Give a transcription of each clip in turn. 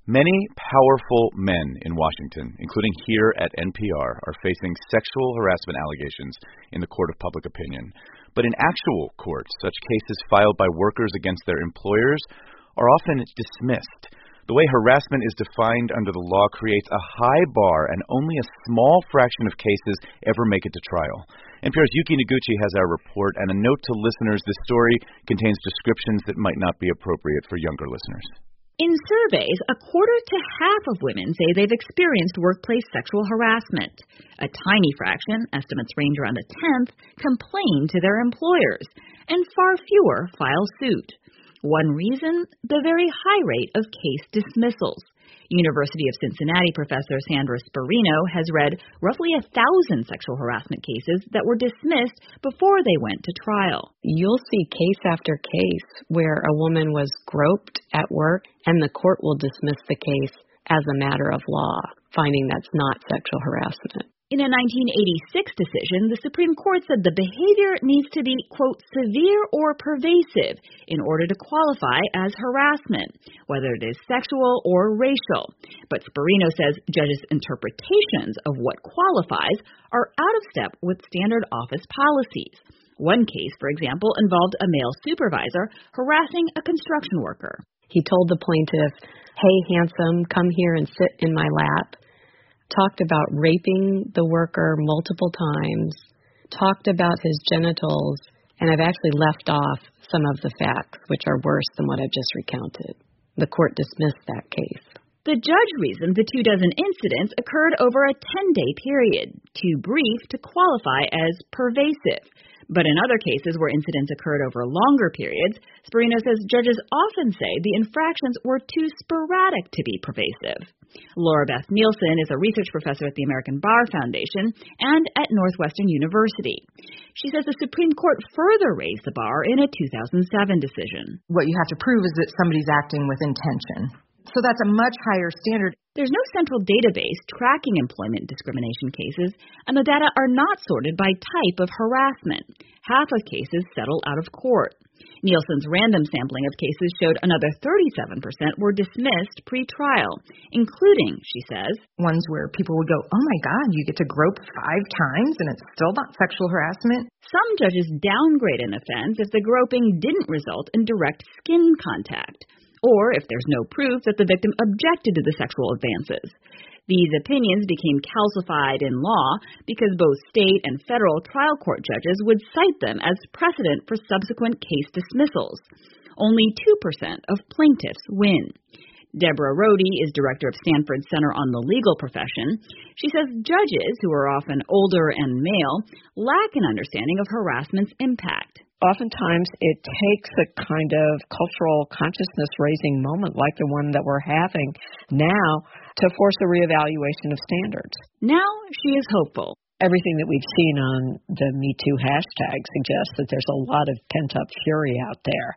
Many powerful men in Washington, including here at NPR, are facing sexual harassment allegations in the court of public opinion. But in actual courts, such cases filed by workers against their employers are often dismissed. The way harassment is defined under the law creates a high bar, and only a small fraction of cases ever make it to trial. NPR's Yuki Noguchi has our report, and a note to listeners: this story contains descriptions that might not be appropriate for younger listeners. In surveys, a quarter to half of women say they've experienced workplace sexual harassment. A tiny fraction, estimates range around a tenth, complain to their employers, and far fewer file suit. One reason, the very high rate of case dismissals. University of Cincinnati professor Sandra Sperino has read roughly 1,000 sexual harassment cases that were dismissed before they went to trial. You'll see case after case where a woman was groped at work and the court will dismiss the case as a matter of law, finding that's not sexual harassment. In a 1986 decision, the Supreme Court said the behavior needs to be, quote, severe or pervasive in order to qualify as harassment, whether it is sexual or racial. But Sperino says judges' interpretations of what qualifies are out of step with standard office policies. One case, for example, involved a male supervisor harassing a construction worker. He told the plaintiff, "Hey, handsome, come here and sit in my lap." Talked about raping the worker multiple times, talked about his genitals, and I've actually left off some of the facts, which are worse than what I've just recounted. The court dismissed that case. The judge reasoned the 24 incidents occurred over a 10-day period, too brief to qualify as pervasive. But in other cases where incidents occurred over longer periods, Sperino says judges often say the infractions were too sporadic to be pervasive. Laura Beth Nielsen is a research professor at the American Bar Foundation and at Northwestern University. She says the Supreme Court further raised the bar in a 2007 decision. What you have to prove is that somebody's acting with intention. So that's a much higher standard. There's no central database tracking employment discrimination cases, and the data are not sorted by type of harassment. Half of cases settle out of court. Nielsen's random sampling of cases showed another 37% were dismissed pre-trial, including, she says, ones where people would go, "Oh my God, you get to grope 5 times and it's still not sexual harassment?" Some judges downgrade an offense if the groping didn't result in direct skin contact, or if there's no proof that the victim objected to the sexual advances. These opinions became calcified in law because both state and federal trial court judges would cite them as precedent for subsequent case dismissals. Only 2% of plaintiffs win. Deborah Rohde is director of Stanford Center on the Legal Profession. She says judges, who are often older and male, lack an understanding of harassment's impact. Oftentimes, it takes a kind of cultural consciousness-raising moment like the one that we're having now to force a reevaluation of standards. Now she is hopeful. Everything that we've seen on the Me Too hashtag suggests that there's a lot of pent-up fury out there.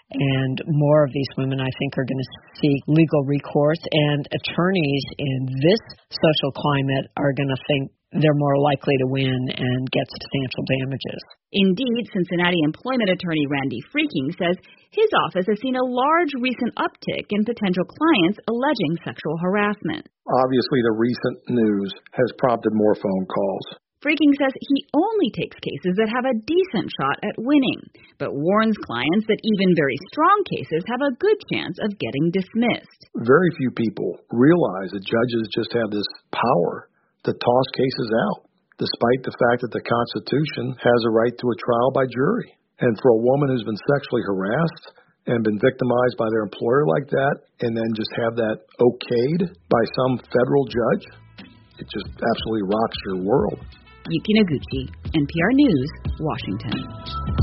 And more of these women, I think, are going to seek legal recourse, and attorneys in this social climate are going to think they're more likely to win and get substantial damages. Indeed, Cincinnati employment attorney Randy Freaking says his office has seen a large recent uptick in potential clients alleging sexual harassment. Obviously, the recent news has prompted more phone calls. Freaking says he only takes cases that have a decent shot at winning, but warns clients that even very strong cases have a good chance of getting dismissed. Very few people realize that judges just have this power to toss cases out, despite the fact that the Constitution has a right to a trial by jury. And for a woman who's been sexually harassed and been victimized by their employer like that, and then just have that okayed by some federal judge, it just absolutely rocks your world. Yuki Noguchi, NPR News, Washington.